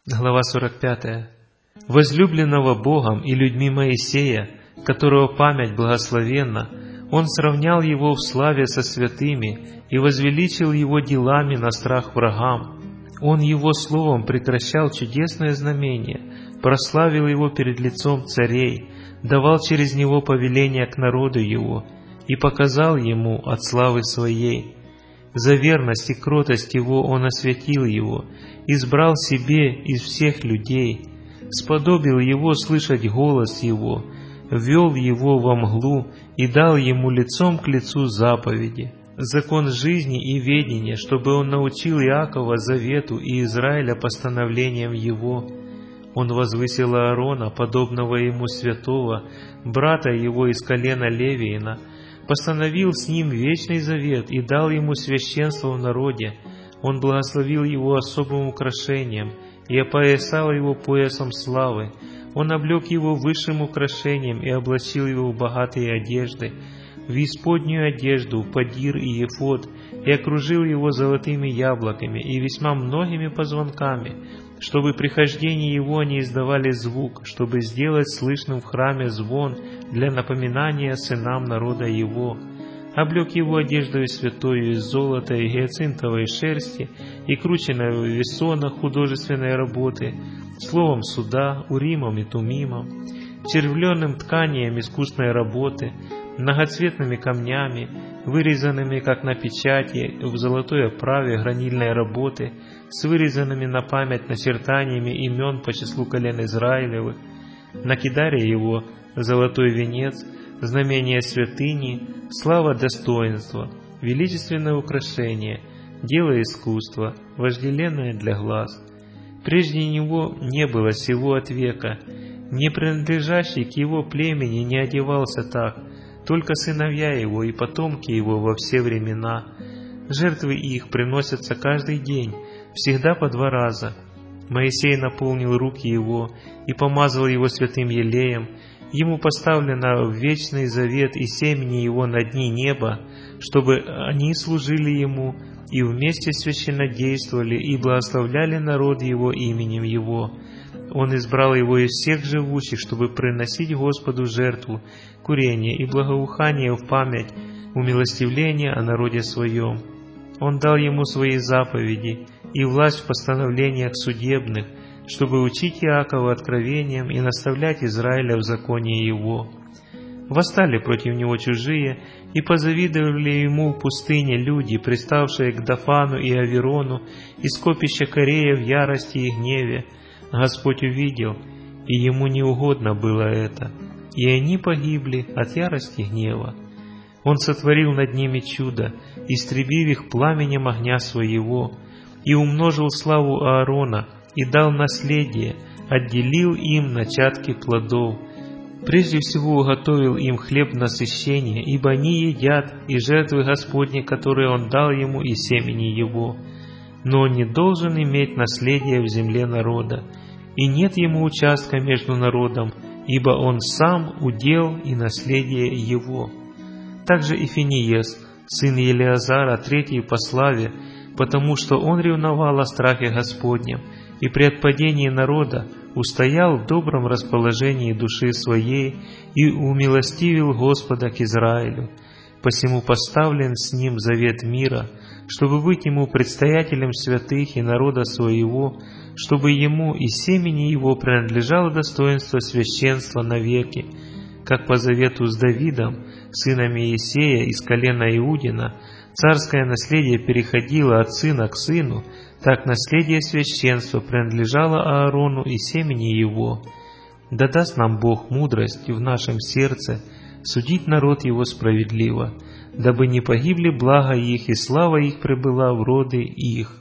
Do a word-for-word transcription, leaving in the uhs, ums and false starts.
Глава сорок пятая. Возлюбленного Богом и людьми Моисея, которого память благословенна, Он сравнял его в славе со святыми и возвеличил его делами на страх врагам. Он его словом прекращал чудесное знамение, прославил его перед лицом царей, давал через него повеления к народу его и показал ему от славы своей. За верность и кротость его он освятил его, избрал себе из всех людей, сподобил его слышать голос его, ввел его во мглу и дал ему лицом к лицу заповеди, закон жизни и ведения, чтобы он научил Иакова завету и Израиля постановлениям его. Он возвысил Аарона, подобного ему святого, брата его из колена Левиина, постановил с ним вечный завет и дал ему священство в народе. Он благословил его особым украшением и опоясал его поясом славы. Он облег его высшим украшением и облачил его в богатые одежды, в исподнюю одежду, падир и ефод, и окружил его золотыми яблоками и весьма многими позвонками, чтобы при хождении его они издавали звук, чтобы сделать слышным в храме звон для напоминания сынам народа его. Облег его одеждою святою из золота и гиацинтовой шерсти и крученной в весонах художественной работы, словом суда, уримом и тумимом, червленым тканием искусной работы, многоцветными камнями, вырезанными, как на печати, в золотой оправе гранильной работы, с вырезанными на память начертаниями имен по числу колен Израилевых, на кидаре его золотой венец, знамение святыни, слава достоинства, величественное украшение, дело искусства, вожделенное для глаз. Прежде него не было сего от века, не принадлежащий к его племени не одевался так, только сыновья его и потомки его во все времена. Жертвы их приносятся каждый день, всегда по два раза. Моисей наполнил руки его и помазал его святым елеем. Ему поставлено в вечный завет и семени его на дни неба, чтобы они служили ему и вместе священнодействовали и благословляли народ его именем его. Он избрал его из всех живущих, чтобы приносить Господу жертву, курение и благоухание в память, умилостивление о народе своем. Он дал ему свои заповеди и власть в постановлениях судебных, чтобы учить Иакова откровением и наставлять Израиля в законе его. Восстали против него чужие и позавидовали ему в пустыне люди, приставшие к Дафану и Аверону, и скопища Корея в ярости и гневе. Господь увидел, и ему неугодно было это, и они погибли от ярости гнева. Он сотворил над ними чудо, истребив их пламенем огня своего, и умножил славу Аарона, и дал наследие, отделил им начатки плодов. Прежде всего уготовил им хлеб насыщения, ибо они едят и жертвы Господни, которые Он дал ему, и семени его. Но он не должен иметь наследия в земле народа, и нет ему участка между народом, ибо он сам удел и наследие его. Также и Финиес, сын Елеазара, третий по славе, потому что он ревновал о страхе Господнем, и при отпадении народа устоял в добром расположении души своей и умилостивил Господа к Израилю. Посему поставлен с ним завет мира, чтобы быть ему предстоятелем святых и народа своего, чтобы ему и семени его принадлежало достоинство священства навеки, как по завету с Давидом, сыном Иисея из колена Иудина, царское наследие переходило от сына к сыну, так наследие священства принадлежало Аарону и семени его. Да даст нам Бог мудрость в нашем сердце судить народ его справедливо, дабы не погибли блага их и слава их пребыла в роды их.